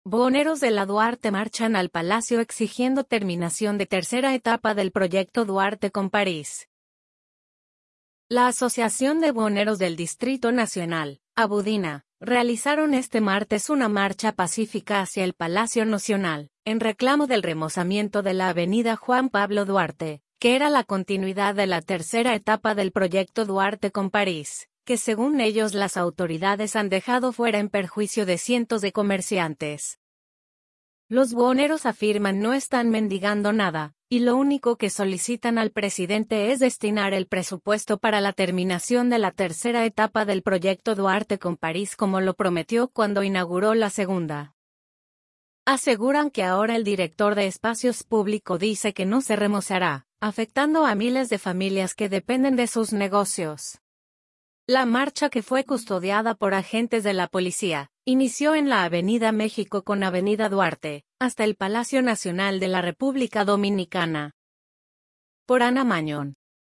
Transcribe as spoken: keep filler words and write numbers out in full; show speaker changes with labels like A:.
A: Buhoneros de la Duarte marchan al Palacio exigiendo terminación de tercera etapa del proyecto Duarte con París. La Asociación de Buhoneros del Distrito Nacional, Abudina, realizaron este martes una marcha pacífica hacia el Palacio Nacional, en reclamo del remozamiento de la avenida Juan Pablo Duarte, que era la continuidad de la tercera etapa del proyecto Duarte con París, que según ellos las autoridades han dejado fuera en perjuicio de cientos de comerciantes. Los buhoneros afirman no están mendigando nada, y lo único que solicitan al presidente es destinar el presupuesto para la terminación de la tercera etapa del proyecto Duarte con París como lo prometió cuando inauguró la segunda. Aseguran que ahora el director de Espacios Públicos dice que no se remozará, afectando a miles de familias que dependen de sus negocios. La marcha, que fue custodiada por agentes de la policía, inició en la Avenida México con Avenida Duarte, hasta el Palacio Nacional de la República Dominicana. Por Ana Mañón.